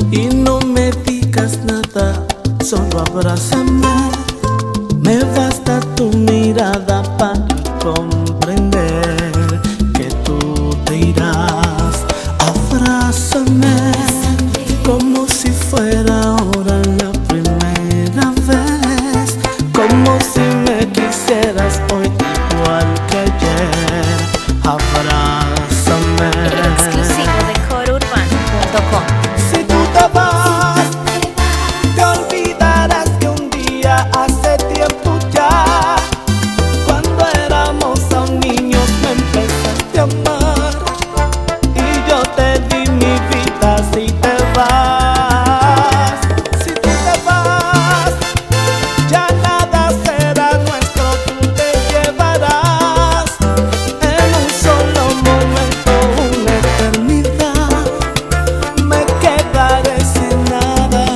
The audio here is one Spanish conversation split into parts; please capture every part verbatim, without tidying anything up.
y no me digas nada, solo abrázame. Me basta tu mirada para comprender que tú te irás. Abrázame como si fuera ahora la primera vez, como si me quisieras hoy igual que ayer. Abrázame. Exclusivo de core urbano punto com. Si tú te vas, te olvidarás que un día hace tiempo ya, cuando éramos aún niños, me empezaste a amar y yo te di mi vida. Si te vas, si tú te vas, ya nada será nuestro, tú te llevarás en un solo momento una eternidad. Me quedaré sin nada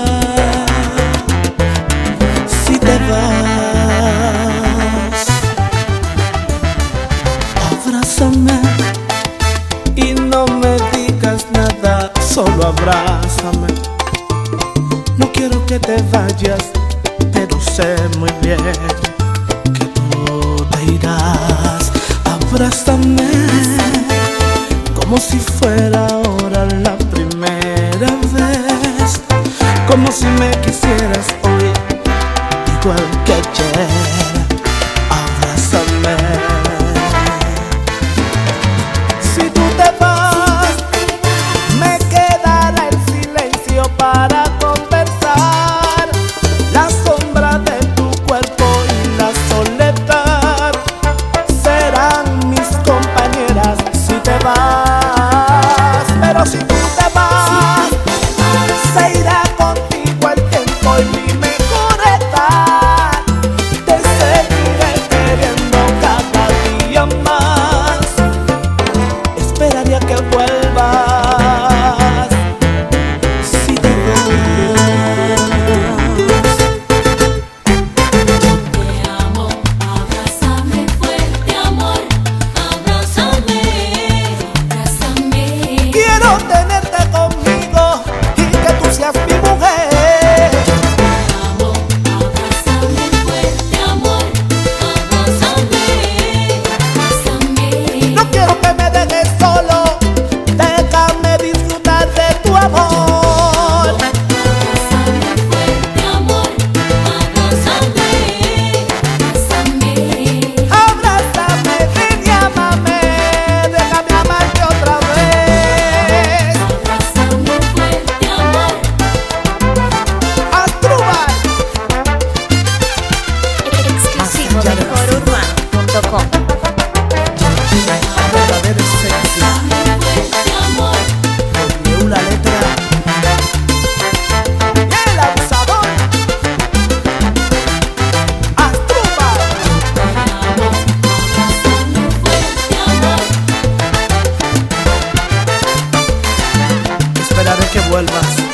si te vas. Abrázame y no me digas nada, solo abrázame. No quiero que te vayas, pero sé muy bien que tú te irás. Abrázame como si fuera ahora la primera vez, como si me quisieras hoy igual que ayer. Abrázame. Si tú te vas, me quedará el silencio para conversar, la sombra de tu cuerpo y la soledad serán mis compañeras si te vas. Pero si tú te vas, se irá contigo el tiempo y mi mejor edad. Te seguiré queriendo cada día más. Esperaría que vuelvas si te vas. Te amo, abrázame fuerte, amor, abrázame, abrázame. Quiero tenerte conmigo y que tú seas mi mujer. Te amo, abrázame fuerte, amor, abrázame, abrázame. No quiero que me dejes solo, déjame disfrutar de tu amor. Abrázame fuerte, amor, abrázame, abrázame. Abrázame, ven y ámame, déjame amarte otra vez. Abrázame fuerte, amor. Asdrúbal. Exclusivo de core urbano punto com. Verdadera esencia, Fuerte, amor. W la letra. El abusador. Asdrúbal. Abrázame fuerte, amor. Esperaré que vuelvas.